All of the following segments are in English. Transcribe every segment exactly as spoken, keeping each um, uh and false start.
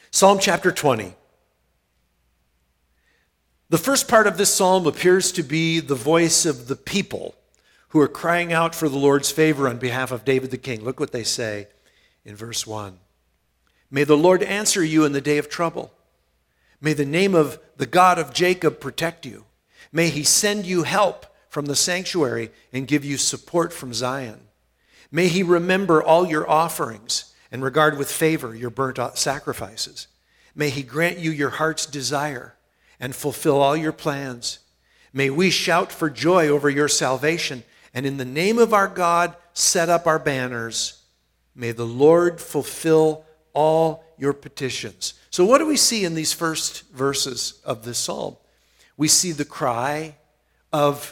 Psalm chapter twenty. The first part of this psalm appears to be the voice of the people who are crying out for the Lord's favor on behalf of David the king. Look what they say in verse one. May the Lord answer you in the day of trouble. May the name of the God of Jacob protect you. May he send you help from the sanctuary and give you support from Zion. May he remember all your offerings and regard with favor your burnt sacrifices. May he grant you your heart's desire and fulfill all your plans. May we shout for joy over your salvation, and in the name of our God set up our banners. May the Lord fulfill all your petitions. So what do we see in these first verses of this psalm? We see the cry of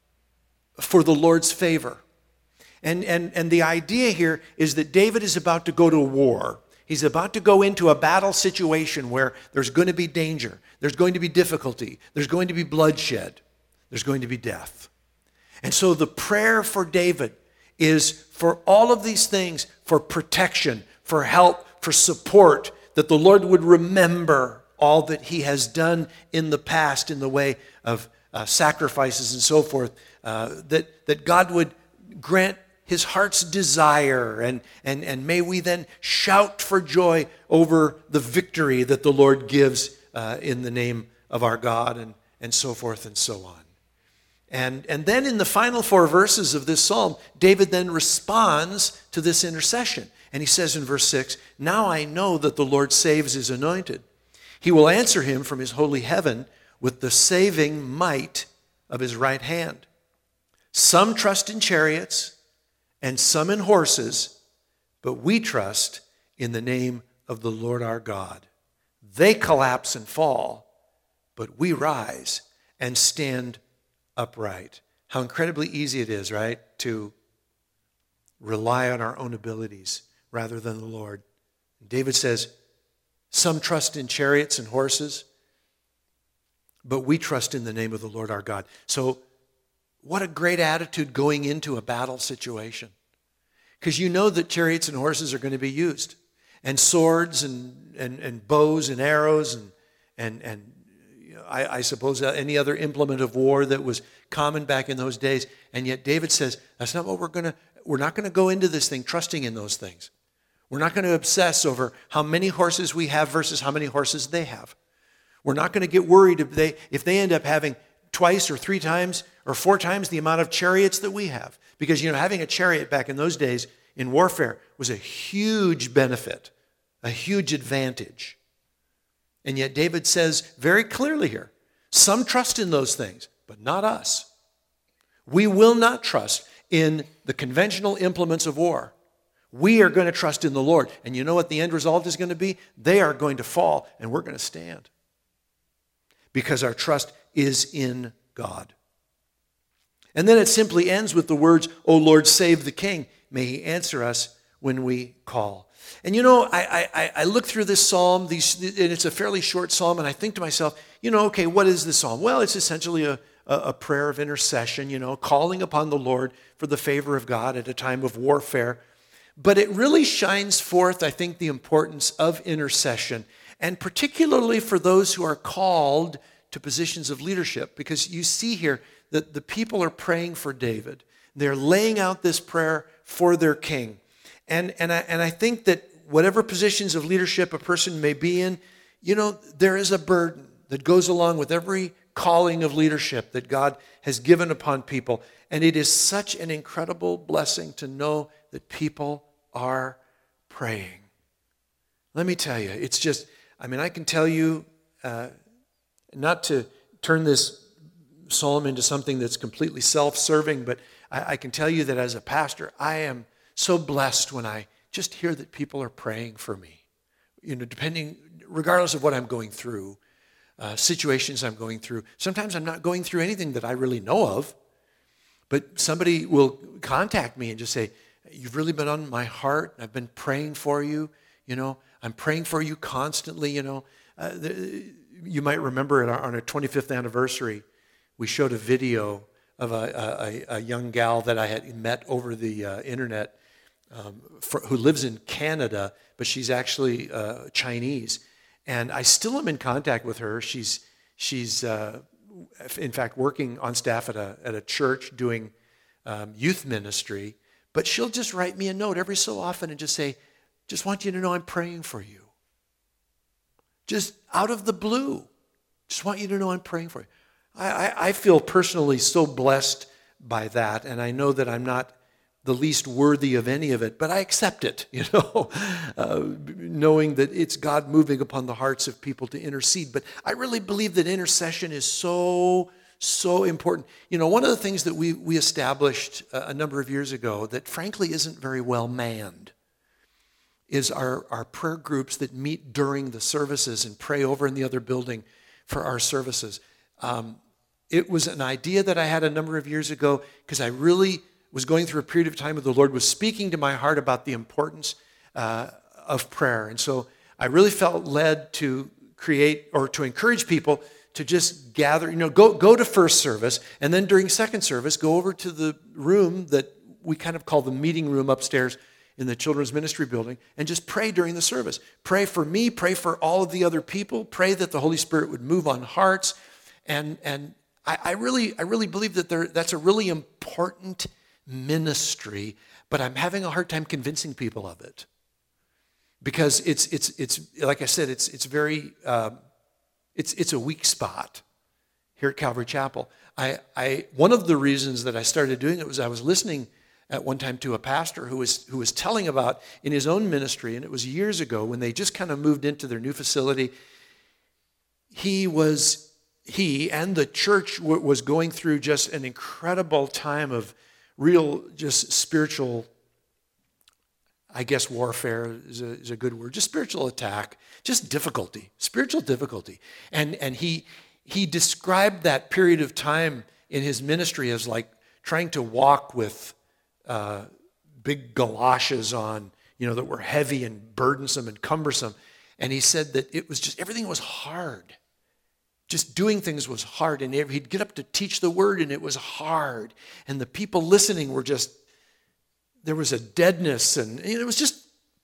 for the Lord's favor. And, and, and the idea here is that David is about to go to war. He's about to go into a battle situation where there's going to be danger. There's going to be difficulty. There's going to be bloodshed. There's going to be death. And so the prayer for David is for all of these things, for protection, for help, for support, that the Lord would remember all that he has done in the past in the way of uh, sacrifices and so forth, uh, that, that God would grant his heart's desire, and, and, and may we then shout for joy over the victory that the Lord gives uh, in the name of our God, and, and so forth and so on. And, and then in the final four verses of this psalm, David then responds to this intercession. And he says in verse six, now I know that the Lord saves his anointed. He will answer him from his holy heaven with the saving might of his right hand. Some trust in chariots and some in horses, but we trust in the name of the Lord our God. They collapse and fall, but we rise and stand upright. How incredibly easy it is, right, to rely on our own abilities rather than the Lord. David says, some trust in chariots and horses, but we trust in the name of the Lord our God. So what a great attitude going into a battle situation. Because you know that chariots and horses are going to be used. And swords and, and, and bows and arrows and, and, and you know, I, I suppose any other implement of war that was common back in those days. And yet David says, that's not what we're going to, we're not going to go into this thing trusting in those things. We're not going to obsess over how many horses we have versus how many horses they have. We're not going to get worried if they, if they end up having twice or three times or four times the amount of chariots that we have. Because, you know, having a chariot back in those days in warfare was a huge benefit, a huge advantage. And yet David says very clearly here, some trust in those things, but not us. We will not trust in the conventional implements of war. We are going to trust in the Lord. And you know what the end result is going to be? They are going to fall, and we're going to stand. Because our trust is in God. And then it simply ends with the words, O Lord, save the king. May he answer us when we call. And you know, I, I, I look through this psalm, these, and it's a fairly short psalm, and I think to myself, you know, okay, what is this psalm? Well, it's essentially a, a, a prayer of intercession, you know, calling upon the Lord for the favor of God at a time of warfare. But it really shines forth, I think, the importance of intercession, and particularly for those who are called to positions of leadership, because you see here that the people are praying for David. They're laying out this prayer for their king. And, and, I, and I think that whatever positions of leadership a person may be in, you know, there is a burden that goes along with every calling of leadership that God has given upon people. And it is such an incredible blessing to know that people are praying. Let me tell you, it's just, I mean, I can tell you, uh, not to turn this psalm into something that's completely self-serving, but I, I can tell you that as a pastor, I am so blessed when I just hear that people are praying for me. You know, depending, regardless of what I'm going through, uh, situations I'm going through. Sometimes I'm not going through anything that I really know of, but somebody will contact me and just say, you've really been on my heart. I've been praying for you. You know, I'm praying for you constantly, you know. Uh, the, you might remember on our, on our twenty-fifth anniversary, we showed a video of a, a, a young gal that I had met over the uh, internet um, for, who lives in Canada, but she's actually uh, Chinese. And I still am in contact with her. She's, she's uh, in fact, working on staff at a, at a church doing um, youth ministry. But she'll just write me a note every so often and just say, just want you to know I'm praying for you. Just out of the blue. Just want you to know I'm praying for you. I, I, I feel personally so blessed by that, and I know that I'm not the least worthy of any of it, but I accept it, you know, uh, knowing that it's God moving upon the hearts of people to intercede. But I really believe that intercession is so, so important. You know, one of the things that we, we established a number of years ago that frankly isn't very well manned is our, our prayer groups that meet during the services and pray over in the other building for our services. Um, it was an idea that I had a number of years ago because I really was going through a period of time where the Lord was speaking to my heart about the importance uh, of prayer. And so I really felt led to create or to encourage people to just gather, you know, go, go to first service, and then during second service, go over to the room that we kind of call the meeting room upstairs in the children's ministry building, and just pray during the service. Pray for me, pray for all of the other people, pray that the Holy Spirit would move on hearts. And, and I, I really I really believe that there, that's a really important ministry, but I'm having a hard time convincing people of it. Because it's, it's, it's like I said, it's, it's very, um, it's, it's a weak spot here at Calvary Chapel. I, I, one of the reasons that I started doing it was I was listening at one time to a pastor who was who was telling about in his own ministry, and it was years ago when they just kind of moved into their new facility. He was he and the church w- was going through just an incredible time of real, just spiritual, I guess warfare is a, is a good word, just spiritual attack, just difficulty, spiritual difficulty, and and he he described that period of time in his ministry as like trying to walk with Uh, big galoshes on, you know, that were heavy and burdensome and cumbersome. And he said that it was just, everything was hard. Just doing things was hard. And he'd get up to teach the word and it was hard. And the people listening were just, there was a deadness, and you know, it was just,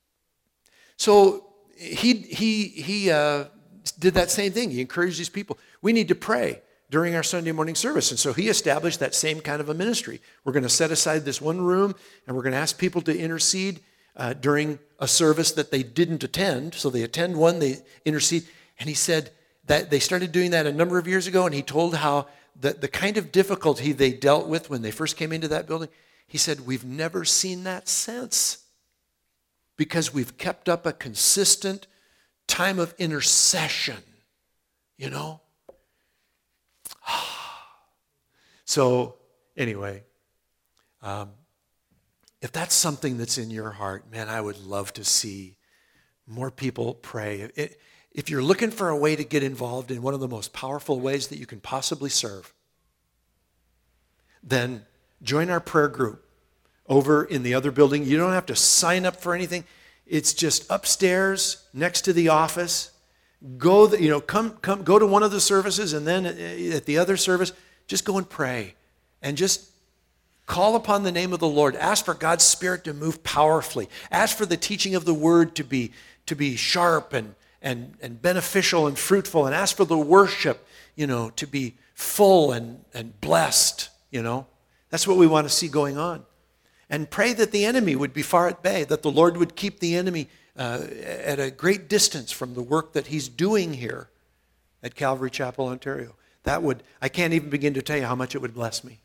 so he, he, he uh, did that same thing. He encouraged these people. We need to pray during our Sunday morning service. And so he established that same kind of a ministry. We're going to set aside this one room, and we're going to ask people to intercede uh, during a service that they didn't attend. So they attend one, they intercede. And he said that they started doing that a number of years ago, and he told how the, the kind of difficulty they dealt with when they first came into that building, he said, we've never seen that since, because we've kept up a consistent time of intercession, you know? So anyway, um, if that's something that's in your heart, man, I would love to see more people pray. It, if you're looking for a way to get involved in one of the most powerful ways that you can possibly serve, then join our prayer group over in the other building. You don't have to sign up for anything. It's just upstairs next to the office. Go, the, you know, come, come, go to one of the services, and then at the other service, just go and pray, and just call upon the name of the Lord. Ask for God's Spirit to move powerfully. Ask for the teaching of the Word to be to be sharp and and and beneficial and fruitful, and ask for the worship, you know, to be full and and blessed. You know, that's what we want to see going on, and pray that the enemy would be far at bay, that the Lord would keep the enemy Uh, at a great distance from the work that he's doing here at Calvary Chapel, Ontario. That would, I can't even begin to tell you how much it would bless me.